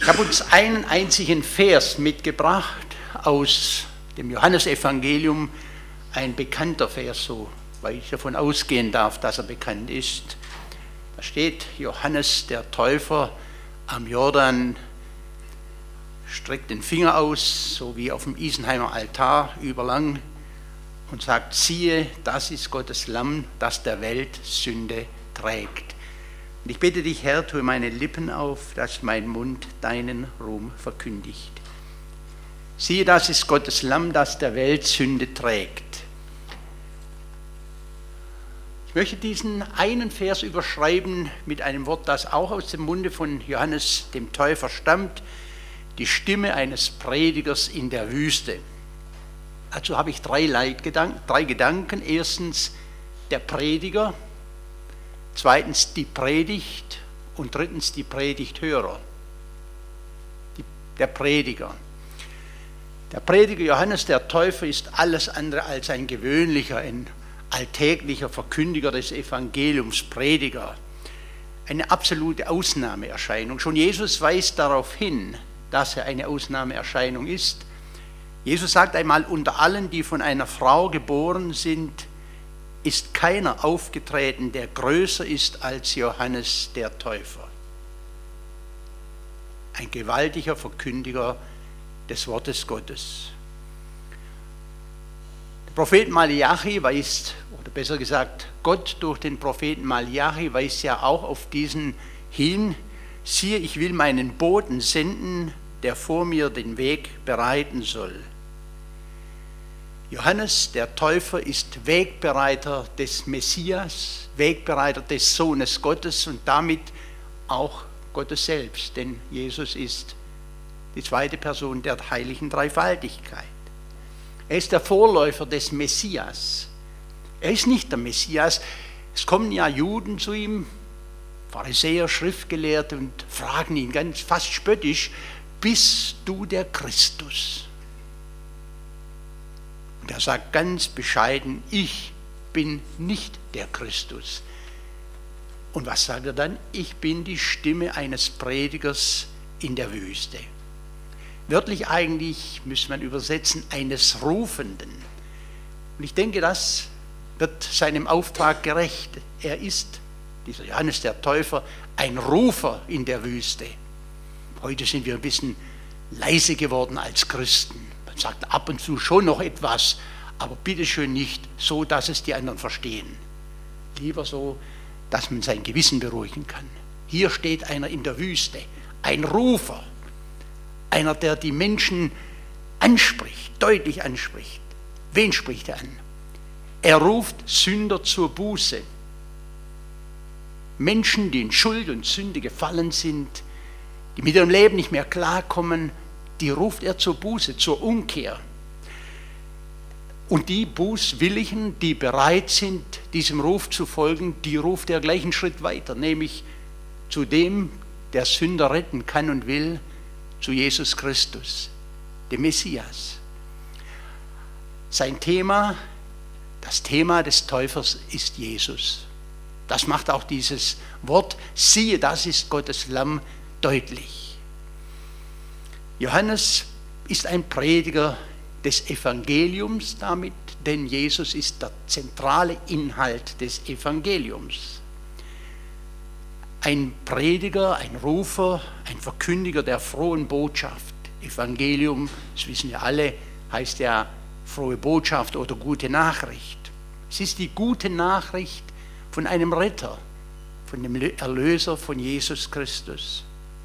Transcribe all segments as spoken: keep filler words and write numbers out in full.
habe uns einen einzigen Vers mitgebracht aus dem Johannesevangelium, ein bekannter Vers, so weil ich davon ausgehen darf, dass er bekannt ist. Da steht, Johannes der Täufer am Jordan streckt den Finger aus, so wie auf dem Isenheimer Altar überlang, und sagt, siehe, das ist Gottes Lamm, das der Welt Sünde trägt. Und ich bitte dich, Herr, tue meine Lippen auf, dass mein Mund deinen Ruhm verkündigt. Siehe, das ist Gottes Lamm, das der Welt Sünde trägt. Ich möchte diesen einen Vers überschreiben mit einem Wort, das auch aus dem Munde von Johannes dem Täufer stammt, die Stimme eines Predigers in der Wüste. Dazu habe ich drei, Leitgedanken, drei Gedanken. Erstens der Prediger, zweitens die Predigt und drittens die Predigthörer. Die, der Prediger. Der Prediger Johannes der Täufer ist alles andere als ein gewöhnlicher, ein alltäglicher Verkündiger des Evangeliums, Prediger. Eine absolute Ausnahmeerscheinung. Schon Jesus weist darauf hin, dass er eine Ausnahmeerscheinung ist. Jesus sagt einmal, unter allen, die von einer Frau geboren sind, ist keiner aufgetreten, der größer ist als Johannes der Täufer. Ein gewaltiger Verkündiger des Wortes Gottes. Der Prophet Malachi weist, oder besser gesagt, Gott durch den Propheten Malachi weist ja auch auf diesen hin, siehe, ich will meinen Boten senden, der vor mir den Weg bereiten soll. Johannes der Täufer ist Wegbereiter des Messias, Wegbereiter des Sohnes Gottes und damit auch Gottes selbst, denn Jesus ist die zweite Person der heiligen Dreifaltigkeit. Er ist der Vorläufer des Messias. Er ist nicht der Messias. Es kommen ja Juden zu ihm, Pharisäer, Schriftgelehrte, und fragen ihn ganz fast spöttisch, bist du der Christus? Und er sagt ganz bescheiden, ich bin nicht der Christus. Und was sagt er dann? Ich bin die Stimme eines Predigers in der Wüste. Wörtlich eigentlich müsste man übersetzen, eines Rufenden. Und ich denke, das wird seinem Auftrag gerecht. Er ist, dieser Johannes der Täufer, ein Rufer in der Wüste. Heute sind wir ein bisschen leise geworden als Christen. Man sagt ab und zu schon noch etwas, aber bitteschön nicht so, dass es die anderen verstehen. Lieber so, dass man sein Gewissen beruhigen kann. Hier steht einer in der Wüste, ein Rufer, einer, der die Menschen anspricht, deutlich anspricht. Wen spricht er an? Er ruft Sünder zur Buße. Menschen, die in Schuld und Sünde gefallen sind, die mit ihrem Leben nicht mehr klarkommen, die ruft er zur Buße, zur Umkehr. Und die Bußwilligen, die bereit sind, diesem Ruf zu folgen, die ruft er gleich einen Schritt weiter, nämlich zu dem, der Sünder retten kann und will, zu Jesus Christus, dem Messias. Sein Thema, das Thema des Täufers ist Jesus. Das macht auch dieses Wort, siehe, das ist Gottes Lamm, deutlich. Johannes ist ein Prediger des Evangeliums damit, denn Jesus ist der zentrale Inhalt des Evangeliums. Ein Prediger, ein Rufer, ein Verkündiger der frohen Botschaft. Evangelium, das wissen wir alle, heißt ja frohe Botschaft oder gute Nachricht. Es ist die gute Nachricht von einem Retter, von dem Erlöser, von Jesus Christus.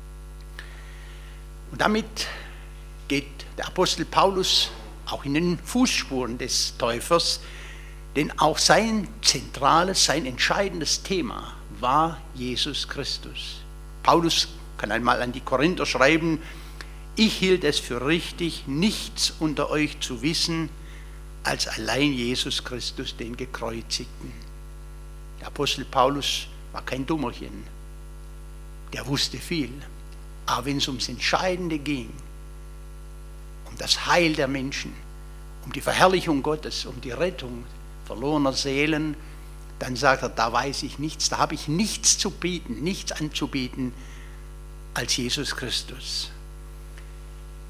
Und damit geht der Apostel Paulus auch in den Fußspuren des Täufers, denn auch sein zentrales, sein entscheidendes Thema war Jesus Christus. Paulus kann einmal an die Korinther schreiben, ich hielt es für richtig, nichts unter euch zu wissen, als allein Jesus Christus, den Gekreuzigten. Der Apostel Paulus war kein Dummerchen, der wusste viel, aber wenn es ums Entscheidende ging, um das Heil der Menschen, um die Verherrlichung Gottes, um die Rettung verlorener Seelen, dann sagt er, da weiß ich nichts, da habe ich nichts zu bieten, nichts anzubieten als Jesus Christus.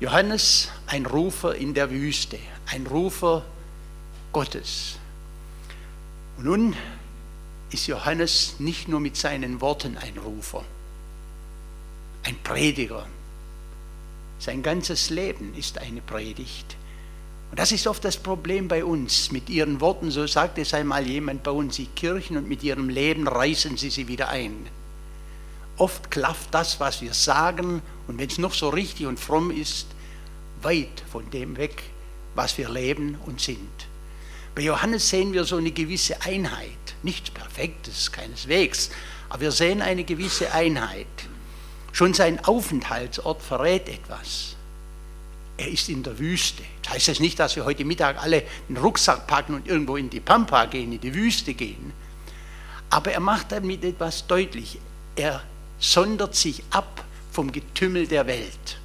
Johannes, ein Rufer in der Wüste, ein Rufer Gottes. Und nun ist Johannes nicht nur mit seinen Worten ein Rufer, ein Prediger. Sein ganzes Leben ist eine Predigt. Und das ist oft das Problem bei uns. Mit ihren Worten, so sagte es einmal jemand, bauen sie Kirchen und mit ihrem Leben reißen sie sie wieder ein. Oft klafft das, was wir sagen, und wenn es noch so richtig und fromm ist, weit von dem weg, was wir leben und sind. Bei Johannes sehen wir so eine gewisse Einheit. Nichts Perfektes, keineswegs, aber wir sehen eine gewisse Einheit. Schon sein Aufenthaltsort verrät etwas. Er ist in der Wüste. Das heißt jetzt nicht, dass wir heute Mittag alle einen Rucksack packen und irgendwo in die Pampa gehen, in die Wüste gehen. Aber er macht damit etwas deutlich. Er sondert sich ab vom Getümmel der Welt.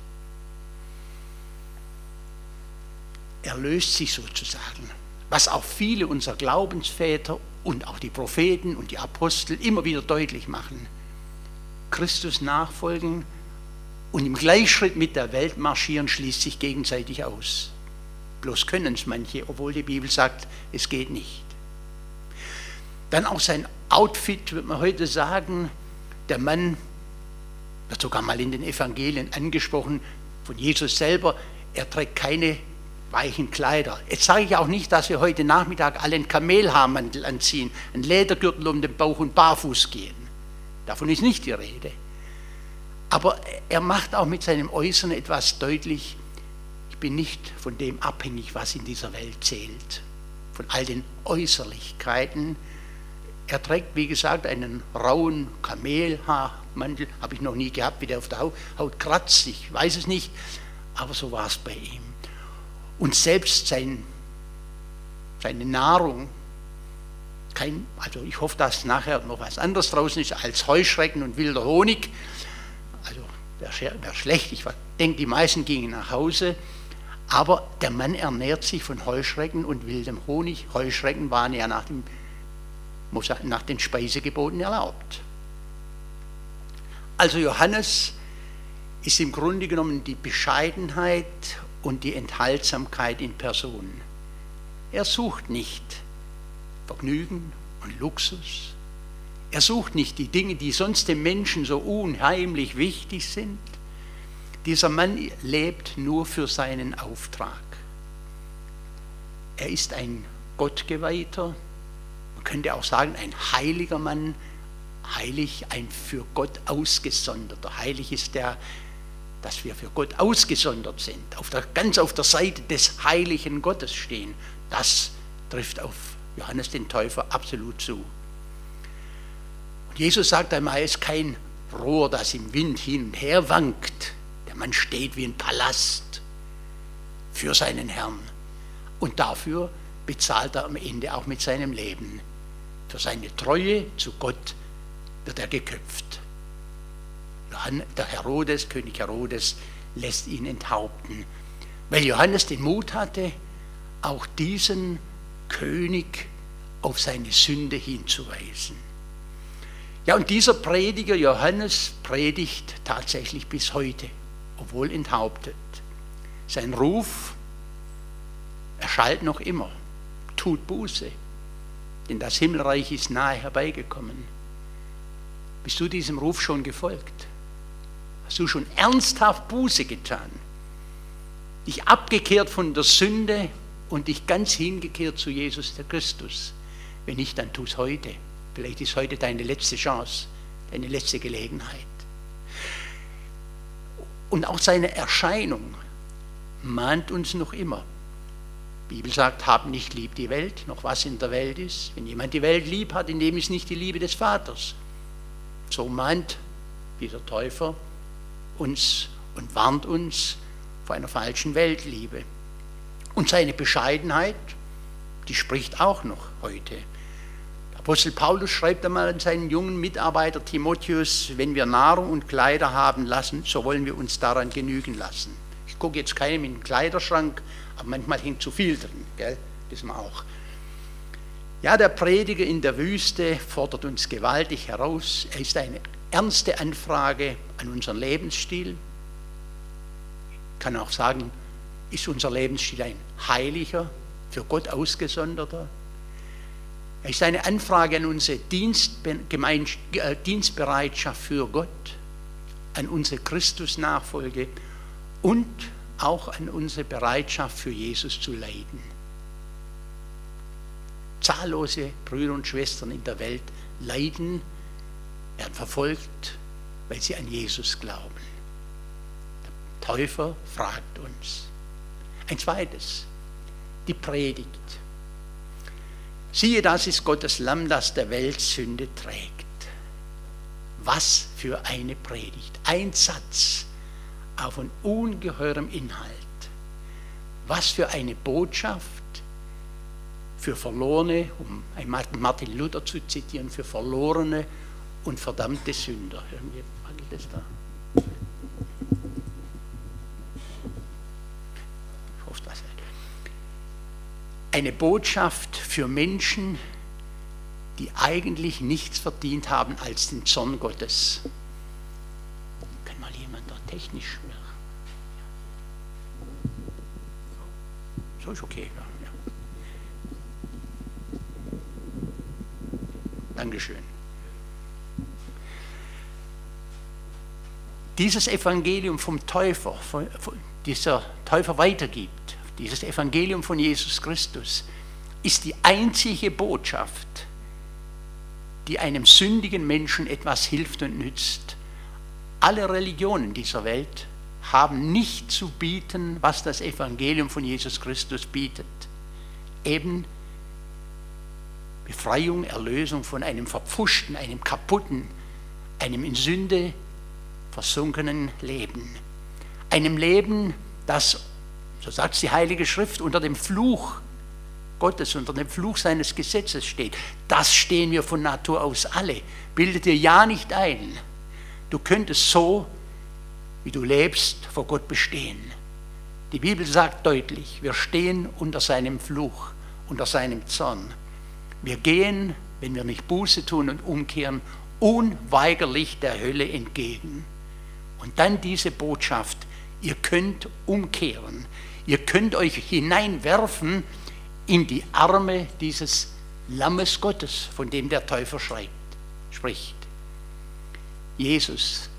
Er löst sich sozusagen, was auch viele unserer Glaubensväter und auch die Propheten und die Apostel immer wieder deutlich machen. Christus nachfolgen und im Gleichschritt mit der Welt marschieren, schließt sich gegenseitig aus. Bloß können es manche, obwohl die Bibel sagt, es geht nicht. Dann auch sein Outfit, würde man heute sagen, der Mann, wird sogar mal in den Evangelien angesprochen, von Jesus selber, er trägt keine weichen Kleider. Jetzt sage ich auch nicht, dass wir heute Nachmittag alle einen Kamelhaarmantel anziehen, einen Ledergürtel um den Bauch und barfuß gehen. Davon ist nicht die Rede. Aber er macht auch mit seinem Äußeren etwas deutlich, ich bin nicht von dem abhängig, was in dieser Welt zählt, von all den Äußerlichkeiten. Er trägt, wie gesagt, einen rauen Kamelhaarmantel, habe ich noch nie gehabt, wie der auf der Haut kratzt, ich weiß es nicht, aber so war es bei ihm. Und selbst sein, seine Nahrung, kein, also ich hoffe, dass nachher noch was anderes draußen ist als Heuschrecken und wilder Honig. Also wäre wär schlecht, ich denke, die meisten gingen nach Hause. Aber der Mann ernährt sich von Heuschrecken und wildem Honig. Heuschrecken waren ja nach, dem, nach den Speisegeboten erlaubt. Also Johannes ist im Grunde genommen die Bescheidenheit und die Enthaltsamkeit in Person. Er sucht nicht Vergnügen und Luxus. Er sucht nicht die Dinge, die sonst dem Menschen so unheimlich wichtig sind. Dieser Mann lebt nur für seinen Auftrag. Er ist ein Gottgeweihter, man könnte auch sagen, ein heiliger Mann, heilig, ein für Gott ausgesonderter. Heilig ist der, dass wir für Gott ausgesondert sind, auf der, ganz auf der Seite des heiligen Gottes stehen. Das trifft auf Johannes den Täufer absolut zu. Und Jesus sagt einmal, er ist kein Rohr, das im Wind hin und her wankt. Der Mann steht wie ein Palast für seinen Herrn. Und dafür bezahlt er am Ende auch mit seinem Leben. Für seine Treue zu Gott wird er geköpft. Der Herodes, König Herodes, lässt ihn enthaupten, weil Johannes den Mut hatte, auch diesen König auf seine Sünde hinzuweisen. Ja, und dieser Prediger Johannes predigt tatsächlich bis heute, obwohl enthauptet. Sein Ruf erschallt noch immer, tut Buße, denn das Himmelreich ist nahe herbeigekommen. Bist du diesem Ruf schon gefolgt? Hast du schon ernsthaft Buße getan? Dich abgekehrt von der Sünde und dich ganz hingekehrt zu Jesus der Christus? Wenn nicht, dann tu es heute. Vielleicht ist heute deine letzte Chance, deine letzte Gelegenheit. Und auch seine Erscheinung mahnt uns noch immer. Die Bibel sagt, hab nicht lieb die Welt, noch was in der Welt ist. Wenn jemand die Welt lieb hat, in dem ist nicht die Liebe des Vaters. So mahnt dieser Täufer uns und warnt uns vor einer falschen Weltliebe. Und seine Bescheidenheit, die spricht auch noch heute. Der Apostel Paulus schreibt einmal an seinen jungen Mitarbeiter Timotheus, wenn wir Nahrung und Kleider haben lassen, so wollen wir uns daran genügen lassen. Ich gucke jetzt keinem in den Kleiderschrank, aber manchmal hängt zu viel drin, gell? Wissen wir auch. Ja, der Prediger in der Wüste fordert uns gewaltig heraus. Er ist eine ernste Anfrage an unseren Lebensstil. kann auch sagen, ist unser Lebensstil ein heiliger, für Gott ausgesonderter? Es ist eine Anfrage an unsere Dienstbereitschaft für Gott, an unsere Christusnachfolge und auch an unsere Bereitschaft für Jesus zu leiden. Zahllose Brüder und Schwestern in der Welt leiden, werden verfolgt, weil sie an Jesus glauben. Der Täufer fragt uns. Ein zweites, die Predigt. Siehe, das ist Gottes Lamm, das der Welt Sünde trägt. Was für eine Predigt. Ein Satz, aber von ungeheurem Inhalt. Was für eine Botschaft für Verlorene, um Martin Luther zu zitieren, für verlorene und verdammte Sünder. Irgendwie wackelt das da. Ich hoffe, das eine Botschaft für Menschen, die eigentlich nichts verdient haben als den Zorn Gottes. Kann mal jemand da technisch mehr? So ist okay. Ja, ja. Dankeschön. Dieses Evangelium vom Täufer, von, von, dieser Täufer weitergibt, dieses Evangelium von Jesus Christus, ist die einzige Botschaft, die einem sündigen Menschen etwas hilft und nützt. Alle Religionen dieser Welt haben nicht zu bieten, was das Evangelium von Jesus Christus bietet. Eben Befreiung, Erlösung von einem verpfuschten, einem kaputten, einem in Sünde versunkenen Leben. Einem Leben, das, so sagt die Heilige Schrift, unter dem Fluch Gottes, unter dem Fluch seines Gesetzes steht. Das stehen wir von Natur aus alle. Bilde dir ja nicht ein, du könntest so, wie du lebst, vor Gott bestehen. Die Bibel sagt deutlich, wir stehen unter seinem Fluch, unter seinem Zorn. Wir gehen, wenn wir nicht Buße tun und umkehren, unweigerlich der Hölle entgegen. Und dann diese Botschaft, ihr könnt umkehren, ihr könnt euch hineinwerfen in die Arme dieses Lammes Gottes, von dem der Täufer schreibt, spricht. Jesus,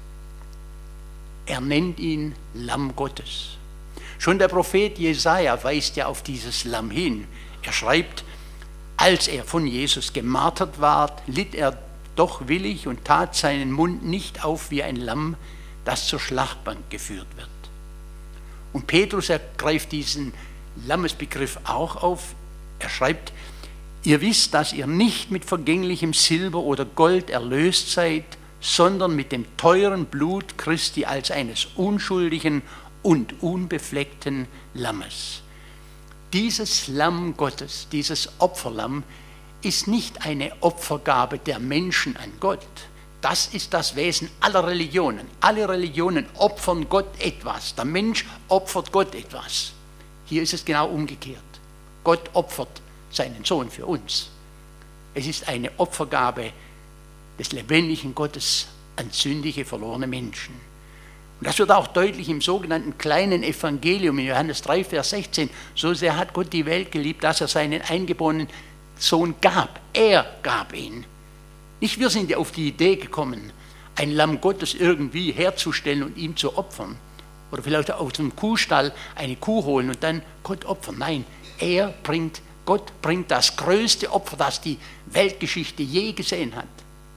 er nennt ihn Lamm Gottes. Schon der Prophet Jesaja weist ja auf dieses Lamm hin. Er schreibt, als er von Jesus gemartert ward, litt er doch willig und tat seinen Mund nicht auf wie ein Lamm, das zur Schlachtbank geführt wird. Und Petrus ergreift diesen Lammesbegriff auch auf. Er schreibt, ihr wisst, dass ihr nicht mit vergänglichem Silber oder Gold erlöst seid, sondern mit dem teuren Blut Christi als eines unschuldigen und unbefleckten Lammes. Dieses Lamm Gottes, dieses Opferlamm, ist nicht eine Opfergabe der Menschen an Gott. Das ist das Wesen aller Religionen. Alle Religionen opfern Gott etwas. Der Mensch opfert Gott etwas. Hier ist es genau umgekehrt. Gott opfert seinen Sohn für uns. Es ist eine Opfergabe des lebendigen Gottes an sündige, verlorene Menschen. Und das wird auch deutlich im sogenannten kleinen Evangelium in Johannes drei, Vers sechzehn. So sehr hat Gott die Welt geliebt, dass er seinen eingeborenen Sohn gab. Er gab ihn. Nicht wir sind ja auf die Idee gekommen, ein Lamm Gottes irgendwie herzustellen und ihm zu opfern. Oder vielleicht aus dem Kuhstall eine Kuh holen und dann Gott opfern. Nein, er bringt, Gott bringt das größte Opfer, das die Weltgeschichte je gesehen hat.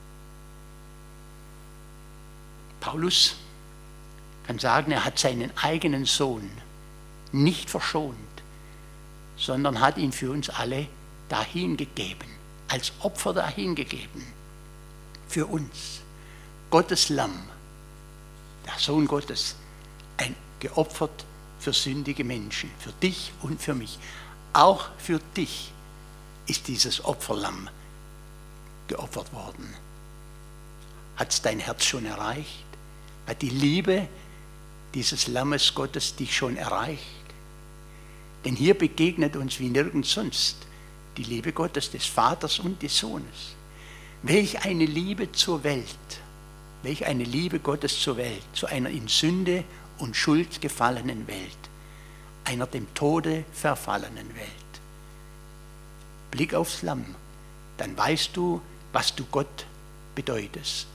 Paulus kann sagen, er hat seinen eigenen Sohn nicht verschont, sondern hat ihn für uns alle dahingegeben, als Opfer dahingegeben. Für uns. Gottes Lamm, der Sohn Gottes, ein geopfert für sündige Menschen, für dich und für mich. Auch für dich ist dieses Opferlamm geopfert worden. Hat es dein Herz schon erreicht? Hat die Liebe dieses Lammes Gottes dich schon erreicht? Denn hier begegnet uns wie nirgends sonst die Liebe Gottes, des Vaters und des Sohnes. Welch eine Liebe zur Welt, welch eine Liebe Gottes zur Welt, zu einer in Sünde und Schuld gefallenen Welt, einer dem Tode verfallenen Welt. Blick aufs Lamm, dann weißt du, was du Gott bedeutest.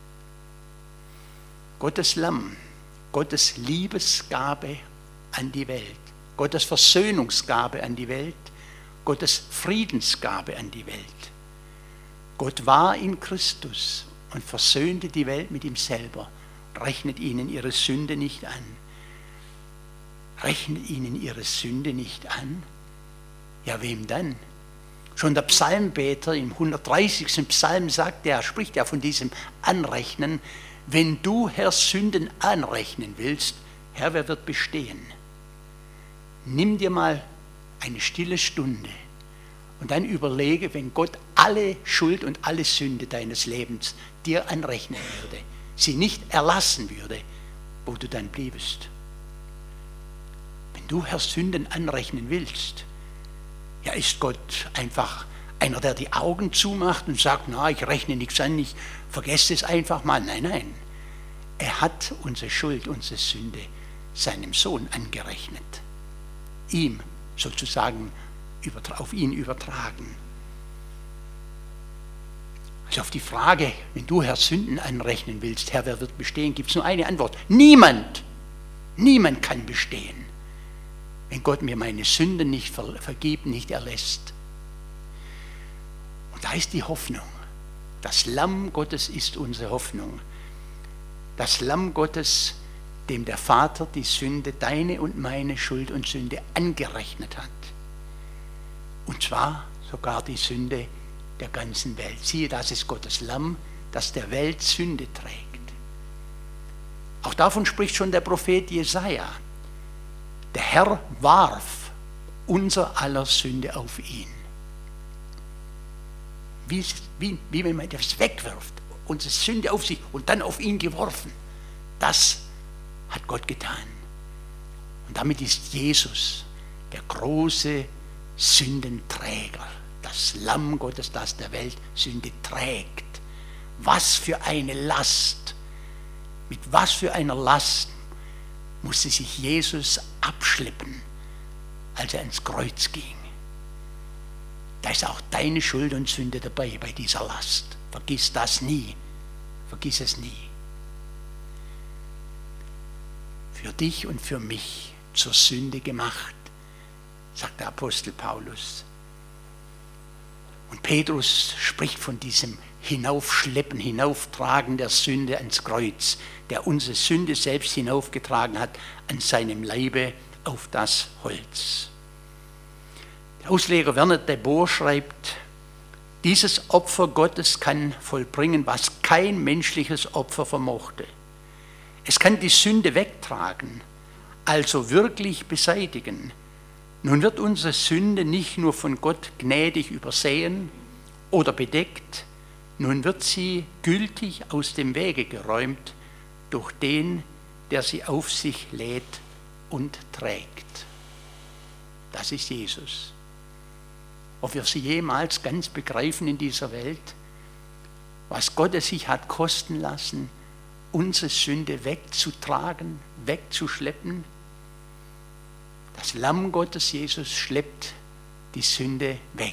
Gottes Lamm, Gottes Liebesgabe an die Welt, Gottes Versöhnungsgabe an die Welt, Gottes Friedensgabe an die Welt. Gott war in Christus und versöhnte die Welt mit ihm selber, rechnet ihnen ihre Sünde nicht an. Rechnet ihnen ihre Sünde nicht an? Ja, wem dann? Schon der Psalmbeter im hundertdreißigsten Psalm sagt, er spricht ja von diesem Anrechnen, wenn du, Herr, Sünden anrechnen willst, Herr, wer wird bestehen? Nimm dir mal eine stille Stunde und dann überlege, wenn Gott alle Schuld und alle Sünde deines Lebens dir anrechnen würde, sie nicht erlassen würde, wo du dann bliebest. Wenn du, Herr, Sünden anrechnen willst, ja, ist Gott einfach einer, der die Augen zumacht und sagt, na, ich rechne nichts an, ich vergesse es einfach mal. Nein, nein. Er hat unsere Schuld, unsere Sünde seinem Sohn angerechnet. Ihm sozusagen auf ihn übertragen. Also auf die Frage, wenn du, Herr, Sünden anrechnen willst, Herr, wer wird bestehen, gibt es nur eine Antwort. Niemand. Niemand kann bestehen, wenn Gott mir meine Sünden nicht vergibt, nicht erlässt. Und da ist die Hoffnung. Das Lamm Gottes ist unsere Hoffnung. Das Lamm Gottes, dem der Vater die Sünde, deine und meine Schuld und Sünde angerechnet hat. Und zwar sogar die Sünde der ganzen Welt. Siehe, das ist Gottes Lamm, das der Welt Sünde trägt. Auch davon spricht schon der Prophet Jesaja. Der Herr warf unser aller Sünde auf ihn. Wie, wie, wie wenn man das wegwirft, unsere Sünde auf sich und dann auf ihn geworfen. Das hat Gott getan. Und damit ist Jesus der große Sündenträger, das Lamm Gottes, das der Welt Sünde trägt. Was für eine Last, mit was für einer Last musste sich Jesus abschleppen, als er ans Kreuz ging. Da ist auch deine Schuld und Sünde dabei bei dieser Last. Vergiss das nie. Vergiss es nie. Für dich und für mich zur Sünde gemacht, sagt der Apostel Paulus. Und Petrus spricht von diesem Hinaufschleppen, Hinauftragen der Sünde ans Kreuz, der unsere Sünde selbst hinaufgetragen hat an seinem Leibe auf das Holz. Der Ausleger Werner de Boer schreibt, dieses Opfer Gottes kann vollbringen, was kein menschliches Opfer vermochte. Es kann die Sünde wegtragen, also wirklich beseitigen. Nun wird unsere Sünde nicht nur von Gott gnädig übersehen oder bedeckt, nun wird sie gültig aus dem Wege geräumt durch den, der sie auf sich lädt und trägt. Das ist Jesus. Ob wir sie jemals ganz begreifen in dieser Welt, was Gott es sich hat kosten lassen, unsere Sünde wegzutragen, wegzuschleppen. Das Lamm Gottes, Jesus, schleppt die Sünde weg.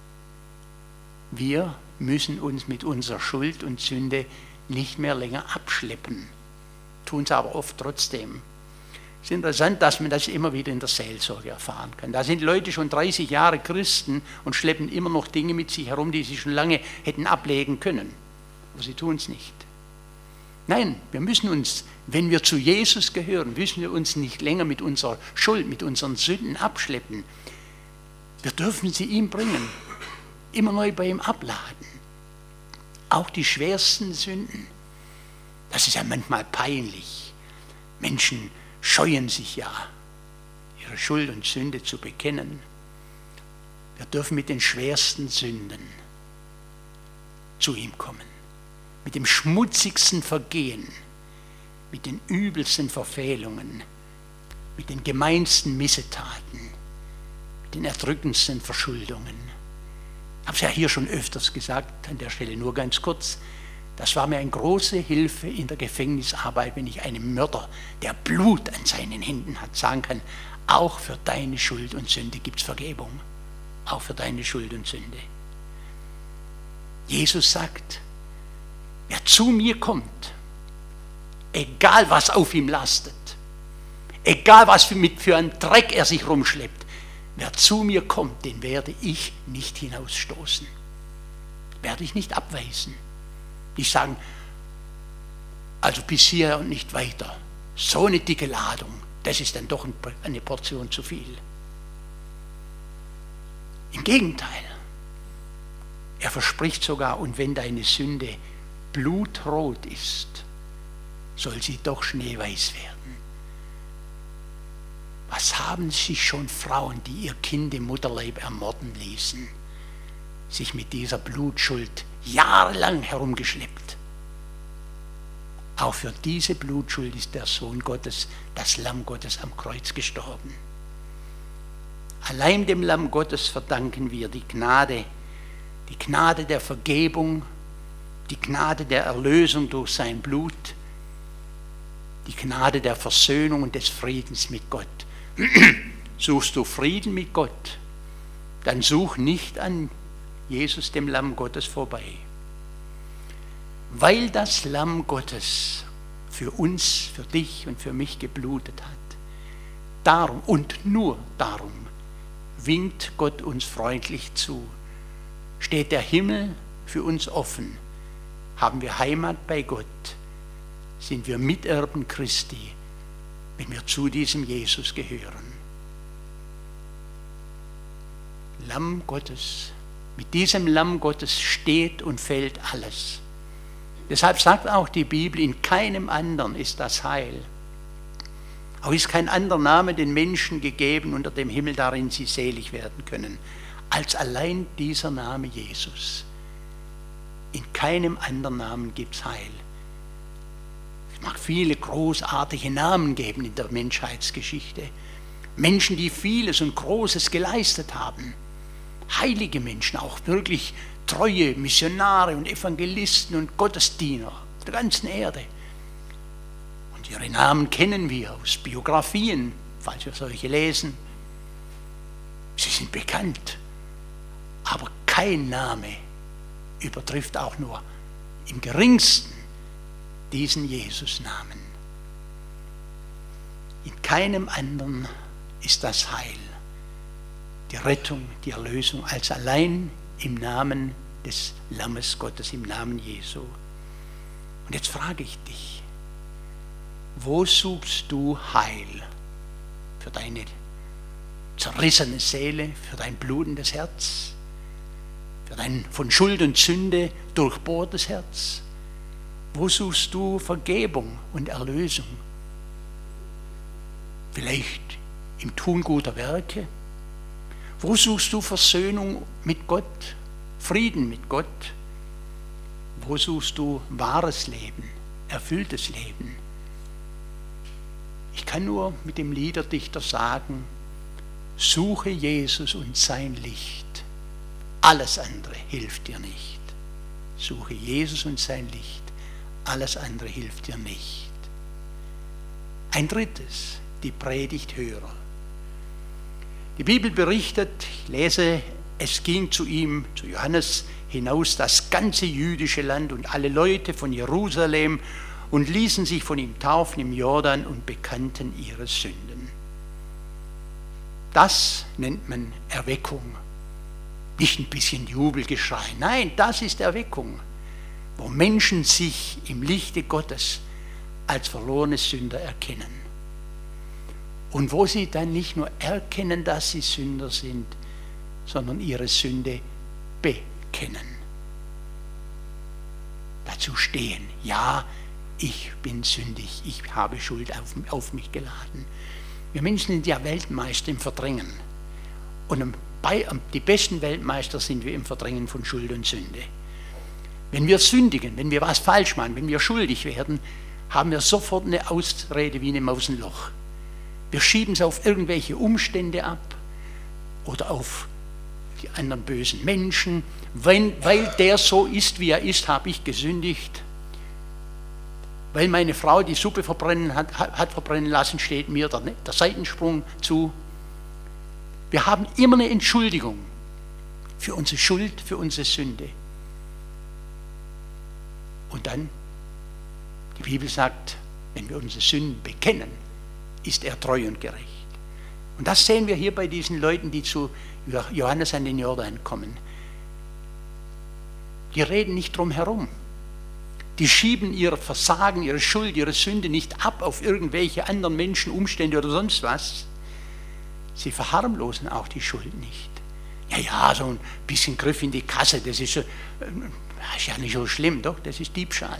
Wir müssen uns mit unserer Schuld und Sünde nicht mehr länger abschleppen, tun es aber oft trotzdem. Es ist interessant, dass man das immer wieder in der Seelsorge erfahren kann. Da sind Leute schon dreißig Jahre Christen und schleppen immer noch Dinge mit sich herum, die sie schon lange hätten ablegen können. Aber sie tun es nicht. Nein, wir müssen uns, wenn wir zu Jesus gehören, müssen wir uns nicht länger mit unserer Schuld, mit unseren Sünden abschleppen. Wir dürfen sie ihm bringen, immer neu bei ihm abladen. Auch die schwersten Sünden. Das ist ja manchmal peinlich. Menschen scheuen sich ja, ihre Schuld und Sünde zu bekennen. Wir dürfen mit den schwersten Sünden zu ihm kommen. Mit dem schmutzigsten Vergehen, mit den übelsten Verfehlungen, mit den gemeinsten Missetaten, mit den erdrückendsten Verschuldungen. Ich habe es ja hier schon öfters gesagt, an der Stelle nur ganz kurz. Das war mir eine große Hilfe in der Gefängnisarbeit, wenn ich einem Mörder, der Blut an seinen Händen hat, sagen kann, auch für deine Schuld und Sünde gibt es Vergebung. Auch für deine Schuld und Sünde. Jesus sagt, wer zu mir kommt, egal was auf ihm lastet, egal was für, mit für einen Dreck er sich rumschleppt, wer zu mir kommt, den werde ich nicht hinausstoßen. Werde ich nicht abweisen. Nicht sagen, also bis hier und nicht weiter. So eine dicke Ladung, das ist dann doch eine Portion zu viel. Im Gegenteil, er verspricht sogar, und wenn deine Sünde blutrot ist, soll sie doch schneeweiß werden. Was haben sich schon Frauen, die ihr Kind im Mutterleib ermorden ließen, sich mit dieser Blutschuld jahrelang herumgeschleppt? Auch für diese Blutschuld ist der Sohn Gottes, das Lamm Gottes am Kreuz gestorben. Allein dem Lamm Gottes verdanken wir die Gnade, die Gnade der Vergebung, die Gnade der Erlösung durch sein Blut, die Gnade der Versöhnung und des Friedens mit Gott. Suchst du Frieden mit Gott, dann such nicht an Jesus, dem Lamm Gottes, vorbei. Weil das Lamm Gottes für uns, für dich und für mich geblutet hat, darum und nur darum winkt Gott uns freundlich zu. Steht der Himmel für uns offen, haben wir Heimat bei Gott, sind wir Miterben Christi, wenn wir zu diesem Jesus gehören. Lamm Gottes, mit diesem Lamm Gottes steht und fällt alles. Deshalb sagt auch die Bibel, in keinem anderen ist das Heil. Auch ist kein anderer Name den Menschen gegeben unter dem Himmel, darin sie selig werden können, als allein dieser Name Jesus. In keinem anderen Namen gibt es Heil. Es mag viele großartige Namen geben in der Menschheitsgeschichte. Menschen, die vieles und Großes geleistet haben. Heilige Menschen, auch wirklich treue Missionare und Evangelisten und Gottesdiener auf der ganzen Erde. Und ihre Namen kennen wir aus Biografien, falls wir solche lesen. Sie sind bekannt, aber kein Name übertrifft auch nur im geringsten diesen Jesus-Namen. In keinem anderen ist das Heil, die Rettung, die Erlösung, als allein im Namen des Lammes Gottes, im Namen Jesu. Und jetzt frage ich dich, wo suchst du Heil für deine zerrissene Seele, für dein blutendes Herz, für dein von Schuld und Sünde durchbohrtes Herz? Wo suchst du Vergebung und Erlösung? Vielleicht im Tun guter Werke? Wo suchst du Versöhnung mit Gott, Frieden mit Gott? Wo suchst du wahres Leben, erfülltes Leben? Ich kann nur mit dem Liederdichter sagen, suche Jesus und sein Licht. Alles andere hilft dir nicht. Suche Jesus und sein Licht. Alles andere hilft dir nicht. Ein drittes, die Predigthörer. Die Bibel berichtet, ich lese, es ging zu ihm, zu Johannes, hinaus das ganze jüdische Land und alle Leute von Jerusalem und ließen sich von ihm taufen im Jordan und bekannten ihre Sünden. Das nennt man Erweckung. Nicht ein bisschen Jubelgeschrei, nein, das ist Erweckung, wo Menschen sich im Lichte Gottes als verlorene Sünder erkennen. Und wo sie dann nicht nur erkennen, dass sie Sünder sind, sondern ihre Sünde bekennen. Dazu stehen, ja, ich bin sündig, ich habe Schuld auf, auf mich geladen. Wir Menschen sind ja Weltmeister im Verdrängen. Und die besten Weltmeister sind wir im Verdrängen von Schuld und Sünde. Wenn wir sündigen, wenn wir was falsch machen, wenn wir schuldig werden, haben wir sofort eine Ausrede wie eine Maus im Loch. Wir schieben es auf irgendwelche Umstände ab oder auf die anderen bösen Menschen. Wenn, weil der so ist, wie er ist, habe ich gesündigt. weil meine Frau die Suppe verbrennen hat, hat verbrennen lassen, steht mir der, der Seitensprung zu. Wir haben immer eine Entschuldigung für unsere Schuld, für unsere Sünde. Und dann, die Bibel sagt, wenn wir unsere Sünden bekennen, ist er treu und gerecht. Und das sehen wir hier bei diesen Leuten, die zu Johannes an den Jordan kommen. Die reden nicht drum herum. Die schieben ihr Versagen, ihre Schuld, ihre Sünde nicht ab auf irgendwelche anderen Menschen, Umstände oder sonst was. Sie verharmlosen auch die Schuld nicht. Ja, ja, so ein bisschen Griff in die Kasse, das ist, äh, das ist ja nicht so schlimm, doch, das ist Diebstahl.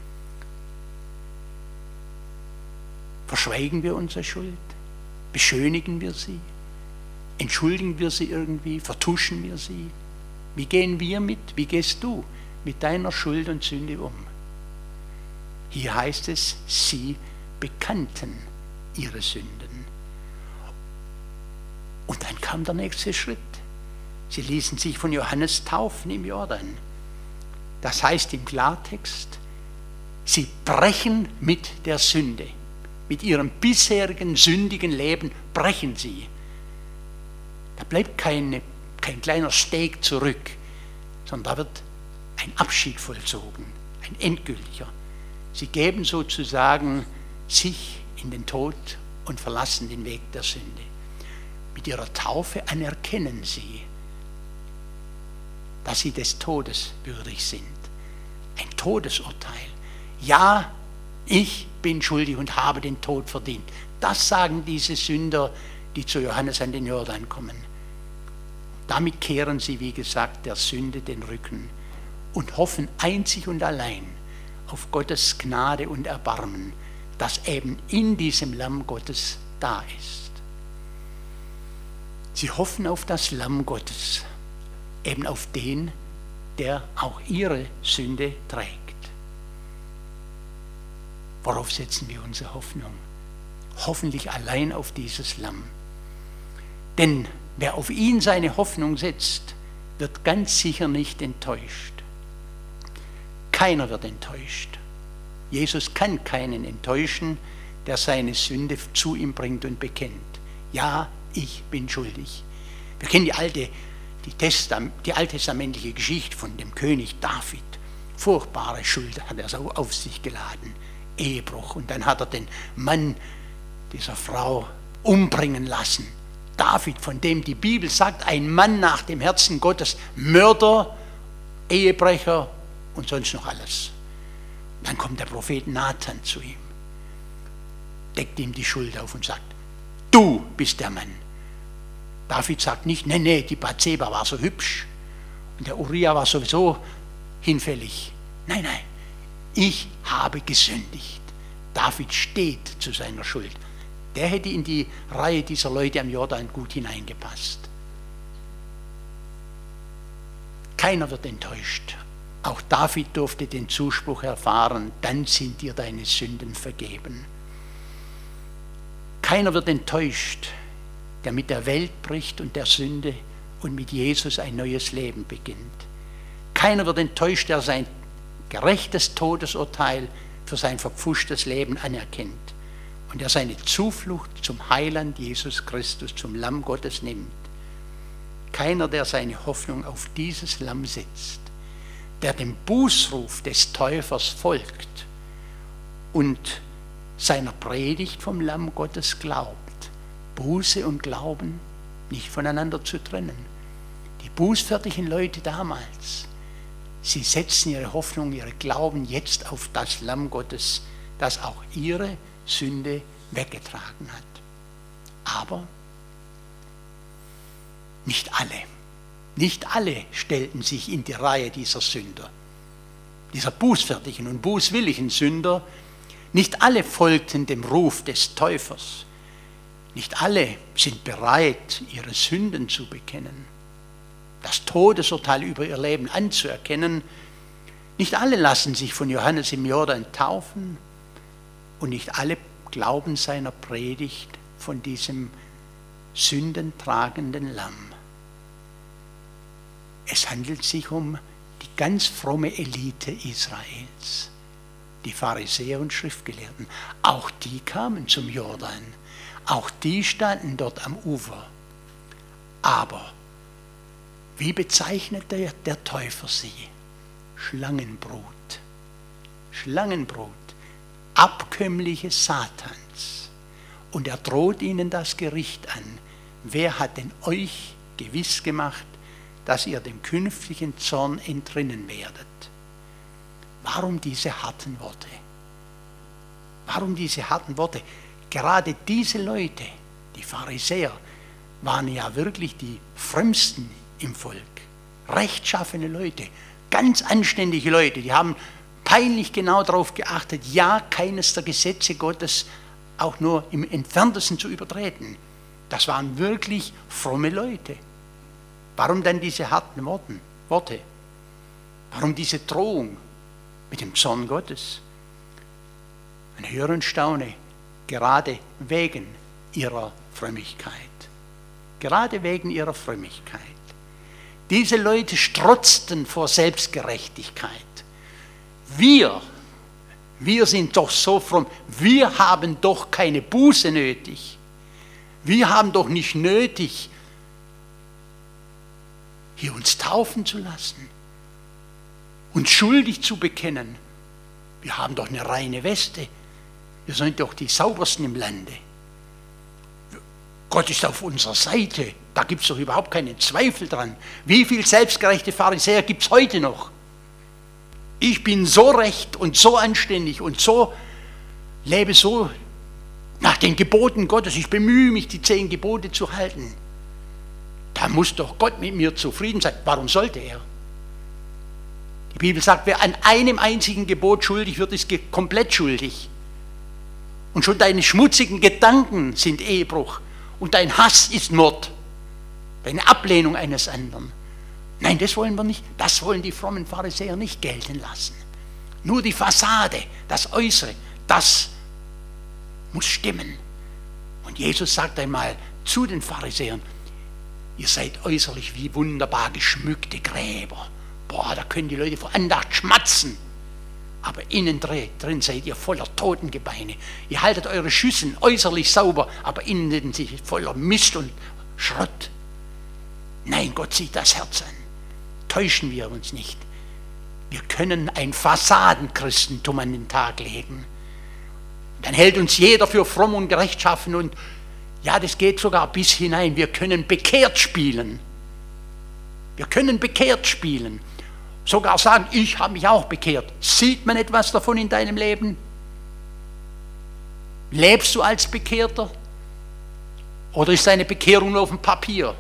Verschweigen wir unsere Schuld? Beschönigen wir sie? Entschuldigen wir sie irgendwie? Vertuschen wir sie? Wie gehen wir mit, wie gehst du mit deiner Schuld und Sünde um? Hier heißt es, sie bekannten ihre Sünden. Und dann kam der nächste Schritt. Sie ließen sich von Johannes taufen im Jordan. Das heißt im Klartext, sie brechen mit der Sünde. Mit ihrem bisherigen sündigen Leben brechen sie. Da bleibt keine, kein kleiner Steg zurück, sondern da wird ein Abschied vollzogen, ein endgültiger. Sie geben sozusagen sich in den Tod und verlassen den Weg der Sünde. Mit ihrer Taufe anerkennen sie, dass sie des Todes würdig sind. Ein Todesurteil. Ja, ich bin schuldig und habe den Tod verdient. Das sagen diese Sünder, die zu Johannes an den Jordan kommen. Damit kehren sie, wie gesagt, der Sünde den Rücken und hoffen einzig und allein auf Gottes Gnade und Erbarmen, das eben in diesem Lamm Gottes da ist. Sie hoffen auf das Lamm Gottes, eben auf den, der auch ihre Sünde trägt. Worauf setzen wir unsere Hoffnung? Hoffentlich allein auf dieses Lamm. Denn wer auf ihn seine Hoffnung setzt, wird ganz sicher nicht enttäuscht. Keiner wird enttäuscht. Jesus kann keinen enttäuschen, der seine Sünde zu ihm bringt und bekennt. Ja, ich bin schuldig. Wir kennen die alte, die, Testam, die alttestamentliche Geschichte von dem König David. Furchtbare Schuld hat er so auf sich geladen. Ehebruch. Und dann hat er den Mann dieser Frau umbringen lassen. David, von dem die Bibel sagt, ein Mann nach dem Herzen Gottes, Mörder, Ehebrecher und sonst noch alles. Und dann kommt der Prophet Nathan zu ihm, deckt ihm die Schuld auf und sagt, du bist der Mann. David sagt nicht, nee, nee, die Bathseba war so hübsch und der Uriah war sowieso hinfällig. Nein, nein, ich habe gesündigt. David steht zu seiner Schuld. Der hätte in die Reihe dieser Leute am Jordan gut hineingepasst. Keiner wird enttäuscht. Auch David durfte den Zuspruch erfahren, dann sind dir deine Sünden vergeben. Keiner wird enttäuscht, der mit der Welt bricht und der Sünde und mit Jesus ein neues Leben beginnt. Keiner wird enttäuscht, der sein gerechtes Todesurteil für sein verpfuschtes Leben anerkennt und der seine Zuflucht zum Heiland Jesus Christus, zum Lamm Gottes nimmt. Keiner, der seine Hoffnung auf dieses Lamm setzt, der dem Bußruf des Täufers folgt und seiner Predigt vom Lamm Gottes glaubt. Buße und Glauben nicht voneinander zu trennen. Die bußfertigen Leute damals, sie setzen ihre Hoffnung, ihre Glauben jetzt auf das Lamm Gottes, das auch ihre Sünde weggetragen hat. Aber nicht alle, nicht alle stellten sich in die Reihe dieser Sünder, dieser bußfertigen und bußwilligen Sünder. Nicht alle folgten dem Ruf des Täufers. Nicht alle sind bereit, ihre Sünden zu bekennen, das Todesurteil über ihr Leben anzuerkennen. Nicht alle lassen sich von Johannes im Jordan taufen und nicht alle glauben seiner Predigt von diesem sündentragenden Lamm. Es handelt sich um die ganz fromme Elite Israels. Die Pharisäer und Schriftgelehrten, auch die kamen zum Jordan. Auch die standen dort am Ufer. Aber wie bezeichnet der, der Täufer sie? Schlangenbrut. Schlangenbrut. Abkömmliche Satans. Und er droht ihnen das Gericht an. Wer hat denn euch gewiss gemacht, dass ihr dem künftigen Zorn entrinnen werdet? Warum diese harten Worte? Warum diese harten Worte? Gerade diese Leute, die Pharisäer, waren ja wirklich die frömmsten im Volk. Rechtschaffene Leute, ganz anständige Leute, die haben peinlich genau darauf geachtet, ja, keines der Gesetze Gottes auch nur im Entferntesten zu übertreten. Das waren wirklich fromme Leute. Warum dann diese harten Worten, Worte? Warum diese Drohung mit dem Zorn Gottes? Man höre und staune, gerade wegen ihrer Frömmigkeit. Gerade wegen ihrer Frömmigkeit. Diese Leute strotzten vor Selbstgerechtigkeit. Wir, wir sind doch so fromm, wir haben doch keine Buße nötig. Wir haben doch nicht nötig, hier uns taufen zu lassen, uns schuldig zu bekennen. Wir haben doch eine reine Weste. Wir sind doch die saubersten im Lande. Gott ist auf unserer Seite. Da gibt es doch überhaupt keinen Zweifel dran. Wie viele selbstgerechte Pharisäer gibt es heute noch? Ich bin so recht und so anständig und so lebe so nach den Geboten Gottes. Ich bemühe mich, die zehn Gebote zu halten. Da muss doch Gott mit mir zufrieden sein. Warum sollte er? Die Bibel sagt, wer an einem einzigen Gebot schuldig wird, ist komplett schuldig. Und schon deine schmutzigen Gedanken sind Ehebruch. Und dein Hass ist Mord. Deine Ablehnung eines anderen. Nein, das wollen wir nicht. Das wollen die frommen Pharisäer nicht gelten lassen. Nur die Fassade, das Äußere, das muss stimmen. Und Jesus sagt einmal zu den Pharisäern, ihr seid äußerlich wie wunderbar geschmückte Gräber. Boah, da können die Leute vor Andacht schmatzen. Aber innen drin seid ihr voller Totengebeine. Ihr haltet eure Schüsseln äußerlich sauber, aber innen sind sie voller Mist und Schrott. Nein, Gott sieht das Herz an. Täuschen wir uns nicht. Wir können ein Fassadenchristentum an den Tag legen. Dann hält uns jeder für fromm und rechtschaffen und ja, das geht sogar bis hinein. Wir können bekehrt spielen. Wir können bekehrt spielen. Sogar sagen, ich habe mich auch bekehrt. Sieht man etwas davon in deinem Leben? Lebst du als Bekehrter? Oder ist deine Bekehrung nur auf dem Papier?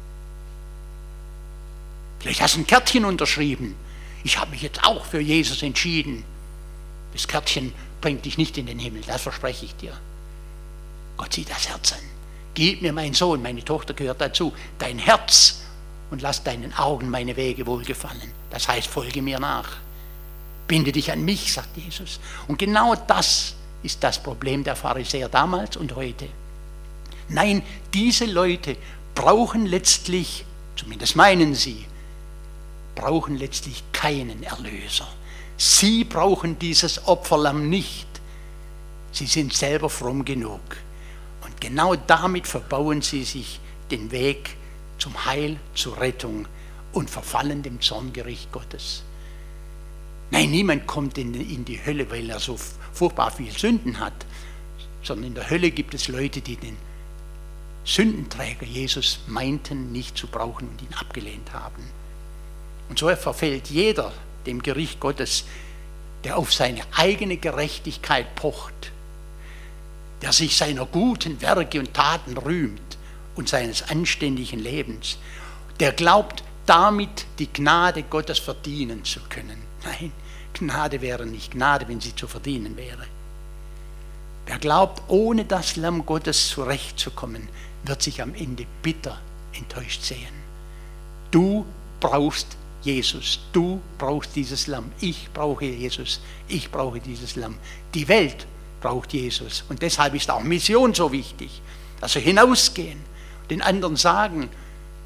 Vielleicht hast du ein Kärtchen unterschrieben. Ich habe mich jetzt auch für Jesus entschieden. Das Kärtchen bringt dich nicht in den Himmel, das verspreche ich dir. Gott sieht das Herz an. Gib mir, mein Sohn, meine Tochter gehört dazu, dein Herz und lass deinen Augen meine Wege wohlgefallen. Das heißt, folge mir nach. Binde dich an mich, sagt Jesus. Und genau das ist das Problem der Pharisäer damals und heute. Nein, diese Leute brauchen letztlich, zumindest meinen sie, brauchen letztlich keinen Erlöser. Sie brauchen dieses Opferlamm nicht. Sie sind selber fromm genug. Und genau damit verbauen sie sich den Weg zum Heil, zur Rettung und verfallen dem Zorngericht Gottes. Nein, niemand kommt in, in die Hölle, weil er so furchtbar viel Sünden hat, sondern in der Hölle gibt es Leute, die den Sündenträger Jesus meinten nicht zu brauchen und ihn abgelehnt haben. Und so verfällt jeder dem Gericht Gottes, der auf seine eigene Gerechtigkeit pocht, der sich seiner guten Werke und Taten rühmt und seines anständigen Lebens, der glaubt, damit die Gnade Gottes verdienen zu können. Nein, Gnade wäre nicht Gnade, wenn sie zu verdienen wäre. Wer glaubt, ohne das Lamm Gottes zurechtzukommen, wird sich am Ende bitter enttäuscht sehen. Du brauchst Jesus, du brauchst dieses Lamm. Ich brauche Jesus, ich brauche dieses Lamm. Die Welt braucht Jesus. Und deshalb ist auch Mission so wichtig. Also hinausgehen, den anderen sagen,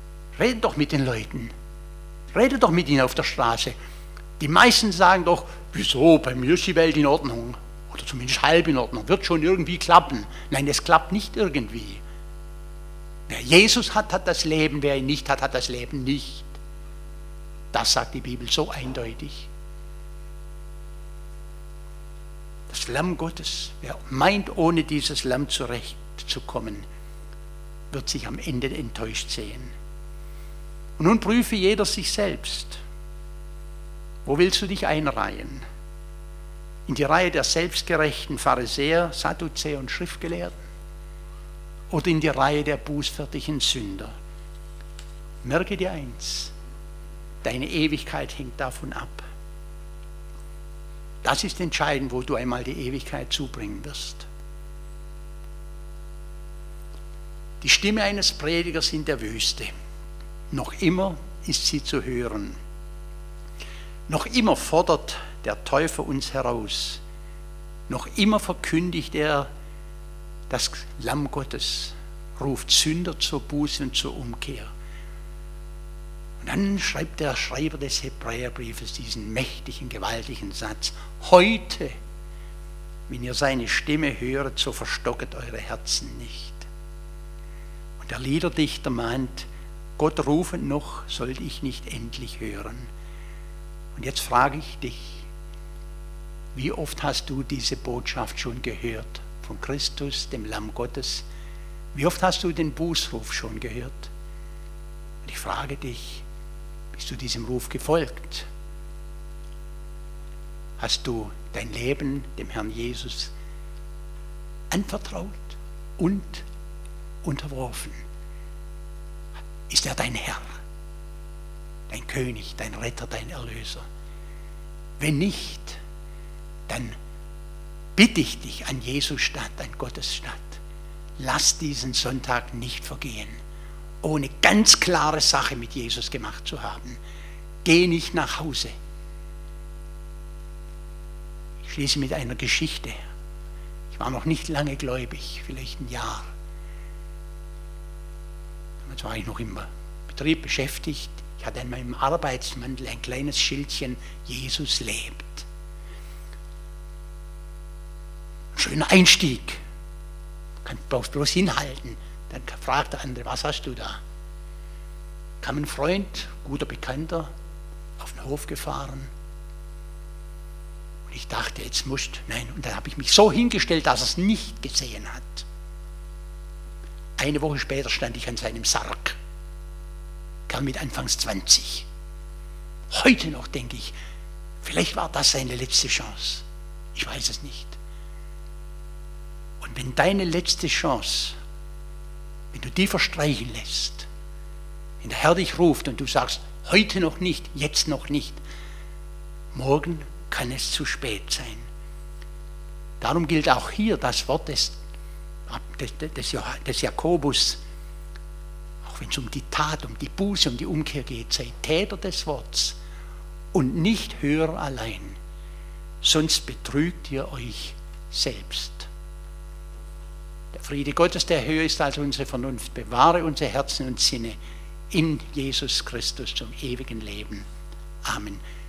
redet doch mit den Leuten. Redet doch mit ihnen auf der Straße. Die meisten sagen doch, Wieso? Bei mir ist die Welt in Ordnung. Oder zumindest halb in Ordnung. Wird schon irgendwie klappen. Nein, es klappt nicht irgendwie. Wer Jesus hat, hat das Leben. Wer ihn nicht hat, hat das Leben nicht. Das sagt die Bibel so eindeutig. Das Lamm Gottes, wer meint, ohne dieses Lamm zurechtzukommen, wird sich am Ende enttäuscht sehen. Und nun prüfe jeder sich selbst. Wo willst du dich einreihen? In die Reihe der selbstgerechten Pharisäer, Sadduzäer und Schriftgelehrten? Oder in die Reihe der bußfertigen Sünder? Merke dir eins, deine Ewigkeit hängt davon ab. Das ist entscheidend, wo du einmal die Ewigkeit zubringen wirst. Die Stimme eines Predigers in der Wüste. Noch immer ist sie zu hören. Noch immer fordert der Täufer uns heraus. Noch immer verkündigt er das Lamm Gottes, ruft Sünder zur Buße und zur Umkehr. Und dann schreibt der Schreiber des Hebräerbriefes diesen mächtigen, gewaltigen Satz: Heute, wenn ihr seine Stimme höret, so verstocket eure Herzen nicht. Und der Liederdichter mahnt: Gott rufen noch, sollte ich nicht endlich hören. Und jetzt frage ich dich, wie oft hast du diese Botschaft schon gehört von Christus, dem Lamm Gottes? Wie oft hast du den Bußruf schon gehört? Und ich frage dich, bist du diesem Ruf gefolgt? Hast du dein Leben dem Herrn Jesus anvertraut und unterworfen? Ist er dein Herr, dein König, dein Retter, dein Erlöser? Wenn nicht, dann bitte ich dich an Jesus statt, an Gottes statt. Lass diesen Sonntag nicht vergehen, ohne ganz klare Sache mit Jesus gemacht zu haben. Geh nicht nach Hause. Ich schließe mit einer Geschichte. Ich war noch nicht lange gläubig, vielleicht ein Jahr. Damals war ich noch im Betrieb beschäftigt. Ich hatte an meinem Arbeitsmantel ein kleines Schildchen: Jesus lebt. Ein schöner Einstieg. Man kann bloß hinhalten. Dann fragt der andere: Was hast du da? Kam ein Freund, guter Bekannter, auf den Hof gefahren. Und ich dachte, jetzt musst, nein. Und dann habe ich mich so hingestellt, dass er es nicht gesehen hat. Eine Woche später stand ich an seinem Sarg. Kam mit Anfangs zwanzig. Heute noch denke ich, vielleicht war das seine letzte Chance. Ich weiß es nicht. Und wenn deine letzte Chance, wenn du die verstreichen lässt, wenn der Herr dich ruft und du sagst, heute noch nicht, jetzt noch nicht, morgen kann es zu spät sein. Darum gilt auch hier das Wort des, des, des, des Jakobus, auch wenn es um die Tat, um die Buße, um die Umkehr geht: Seid Täter des Wortes und nicht Hörer allein, sonst betrügt ihr euch selbst. Der Friede Gottes, der höher ist als unsere Vernunft, bewahre unsere Herzen und Sinne in Jesus Christus zum ewigen Leben. Amen.